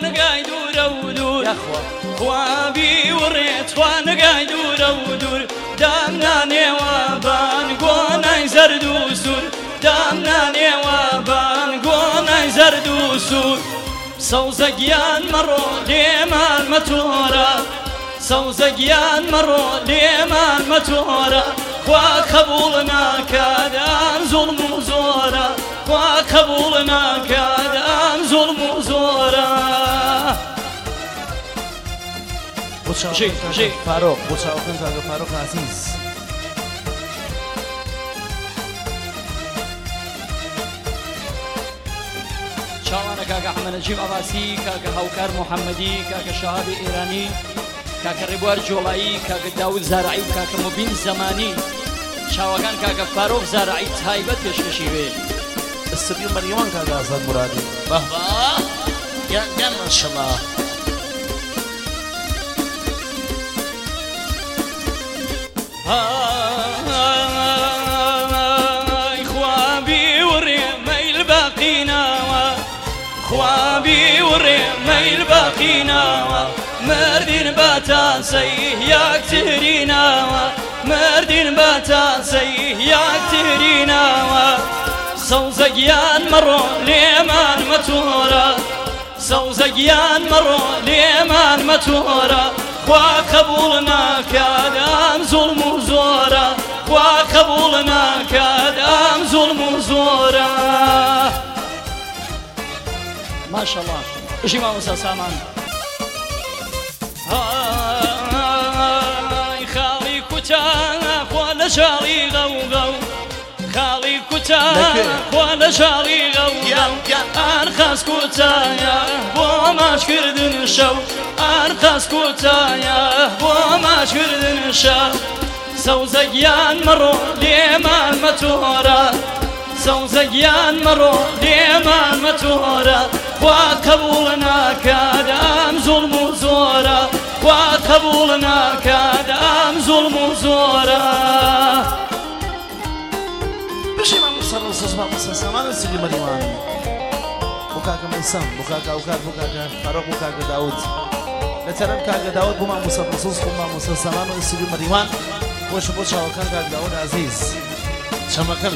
نقاي دور ودور يا اخوة خوابي وريت نقاي دور ودور دامنا نيوابان قوناي زرد وسور دامنا نيوابان قوناي زرد وسور سوزقيان مرو ليمان متورا سوزقيان مرو ليمان متورا خوا قبولنا كادان ظلم وزورا خوا قبولنا كادان ظلم وزورا جي فاروق بوشاوكن كاغا فاروق عزيز شاوانا كاكا أحمد نجيب عباسي كاكا هوكار محمدي كاكا شهابي إيراني كاكا ربوار جولائي كاكا داود زارعي كاكا مبين زماني شاوكان كاكا فاروق زارعي تايبت بشكشيبه استوديو مريمان كاكا أزاد مرادي بابا يا ما شاء الله خوابي ورمي الباقينا خوابي ورمي الباقينا مردين باتا سيه ياك تهرينا مردين باتا سيه ياك تهرينا سوزقيان مرو ليمان متورا سوزقيان مرو ليمان متورا خوا قبولنا كادام ظلم وزورا خوا قبولنا كادام ظلم وزورا ما شاء الله اجي ما موسى سامان هاي خالي كتانا خوانا شاري غوغو خالي كتانا خوانا شاري غوغو أرخص كتايا وما شكردن الشو أرخص كتايا وما شكردن الشو سوزقيان مرو ليمان متورا سوزقيان مرو ليمان متورا وقبولنا كادام ظلم وزورا وقبولنا كادام ظلم وزورا بشي ما مصر ما سامان استوديو مريمان بوكاكا ميسام بوكاكا أوكار بوكاكا فاروق بوكاكا داود لترم كاكا داود بما مصر نصوص بما مصر سامان استوديو مريمان بوش وكان كاكا داود عزيز شمكل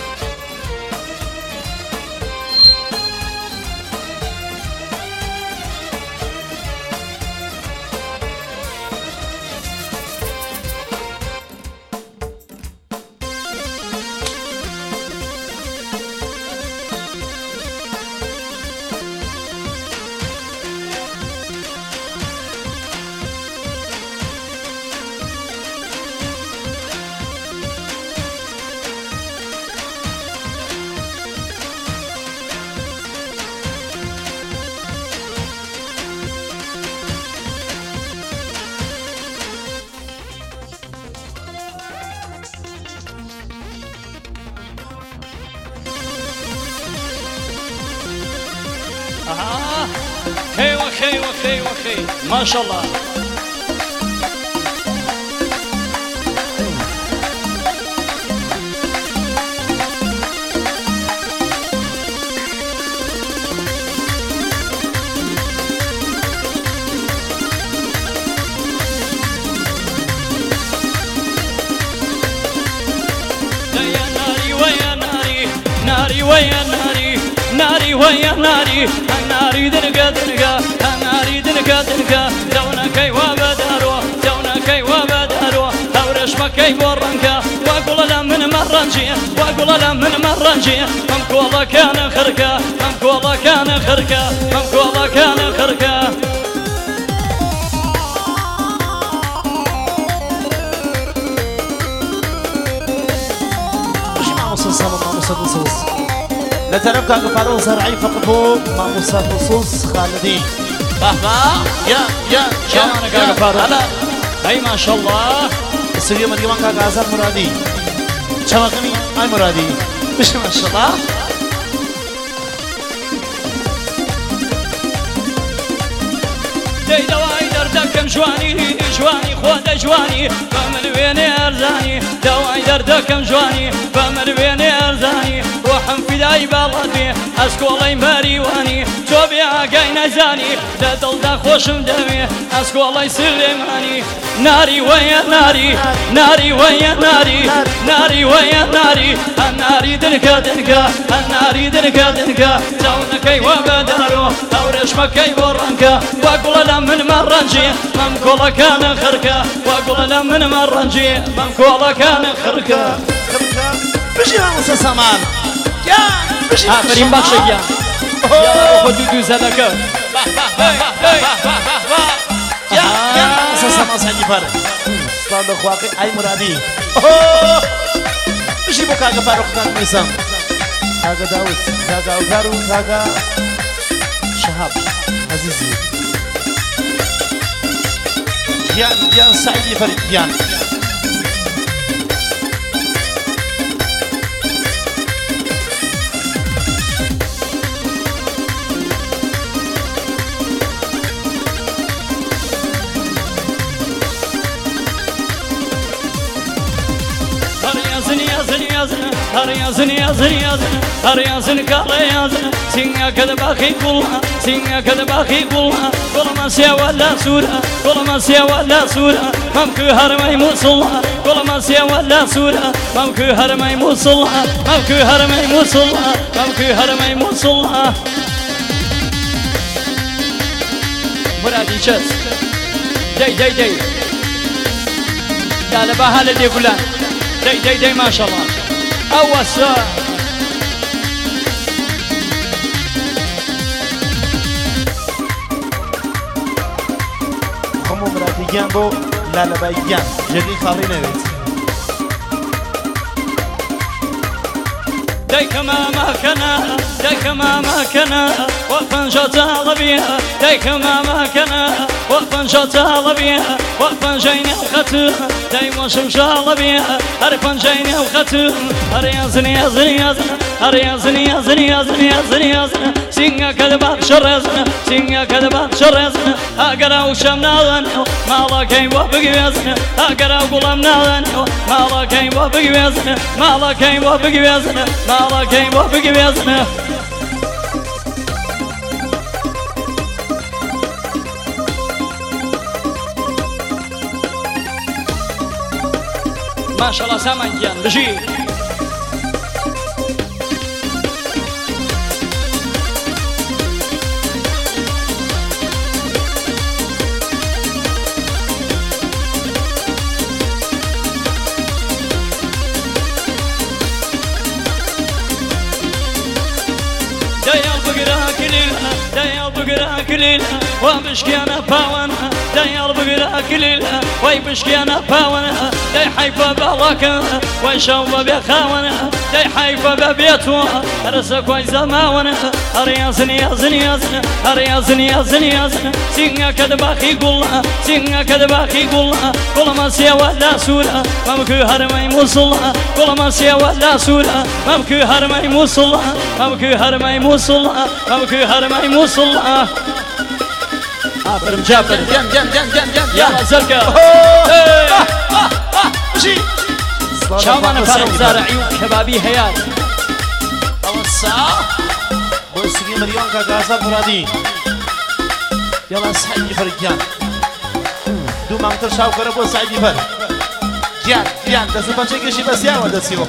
خي ما شاء الله يا ناري ويا ناري ناري ويا ناري ناري ويا ناري الناري دنقا دنقا الناري دنقا دنقا دونا كي وبدارو دونا كي وبدارو هورش مكي بورنكا واقول لا من مرنجي واقول لا من مرنجي ممكولا كان خركا ممكولا كان خركا ممكولا كان خركا لتربك فاروق زرعي فقبو مع موسى خصوص خالدين بابا يا شلونك يا فاروق؟ هلا اي ما شاء الله استوديو مريمان كاكا آزاد مرادي شمكني اي مرادي مش ما شاء الله دي دواي دردكم جواني جواني خود جواني فمن وين ارزاني دواي دردكم جواني فمن وين ارزاني ڕۆحم فیدای باڵات بێ ئەسکۆڵەی مەریوانی تۆ بێ ئاگای نەزانی لە دڵدا خۆشم دەوێ ئەسکۆڵەی سلێمانی ناری وەیە ناری ناری وەیە ناری ناری وەیە ناری هەناری دنکە دنکە هەناری دنکە دنکە چاونەکەی وە بەدارۆ هەورێشمەکەی بۆ ڕەنکە وا گوڵە لە منمە ڕەنجێ مەم کۆڵەکانە خڕکە وا گوڵە لە منمە ڕەنجێ مەم کۆڵەکانە خڕکە بژی مامۆستا سامان بژی ئافرین بەخشە گیان خۆ دوو زەدەکە مامۆستا سامان سەنگی پەر سڵاو لە خواقی ئای مرادی بژی بۆ کاگە فاروق میسەم کاگە داوود کاگە ئەوتار و کاگە شەهاب عەزیزی گیان سعیدی فەرید گیان هر yazın yazın yazın her yazın kale yazın singa kad bakhi kulha singa kad bakhi kulha kolma siya wala sura kolma siya wala sura mamku har may musulla kolma siya wala sura mamku har may musulla mamku har may musulla mamku har may musulla Muradi chas day la bahala de fulan day maşallah أوسع خمو مرادیگیان بۆ لالەبایگیان جێگەی خاڵی نەوێت دايكما ما كان دايكما ما كان وقفا جاتا بيها دايكما ما كان وقفا جاتا بيها وقفا جينا وختم دايما شمشا بيها هرفا جينا وختم هر يزن يزن يزن هر يزن يزن يزن يزن يزن سينغا كذبات شرزن سينغا كذبات شرزن هاقرا وشمنا ذنو مالا كي وابق يزن هاقرا وقلمنا ذنو مالا كي وابق يزن مالا كي وابق يزن مالا كي وابق يزن ما شاء الله سامان جيان بجي دايال بقرا كليلها وبشكي انا باونها دايال بقرا كليلها ويبشكي انا باونها داي حيفا بلاكها ويشوب بخاونها داي حيفا ببيتها رسك ويزماونها اريازن يازن يازن اريازن يازن يازن سينغا كدباخي قولها سينغا كدباخي قولها كل ما سيا ولا سورة ممكو هرمي موصلها كل ما سيا ولا سورة ممكو هرمي موصلها ممكو هرمي موصلها ممكو هرمي موصلها عبر مجابر يلا زرقا شامان فاروق زارعي وكبابي هيات أوسع بوسقي مريون كاغازا فرادي يلا سعيد فرجان دو مانتر شاو كربو سعيد فر جيان دسو بانشي كشي بس يا ودسيو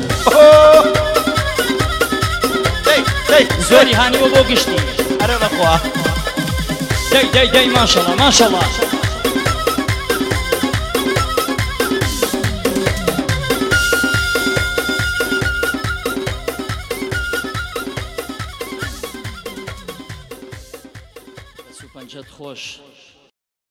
زوري هاني وبو قشتي أنا الأخوة داي ما شاء الله ما شاء الله سوپنجت خوش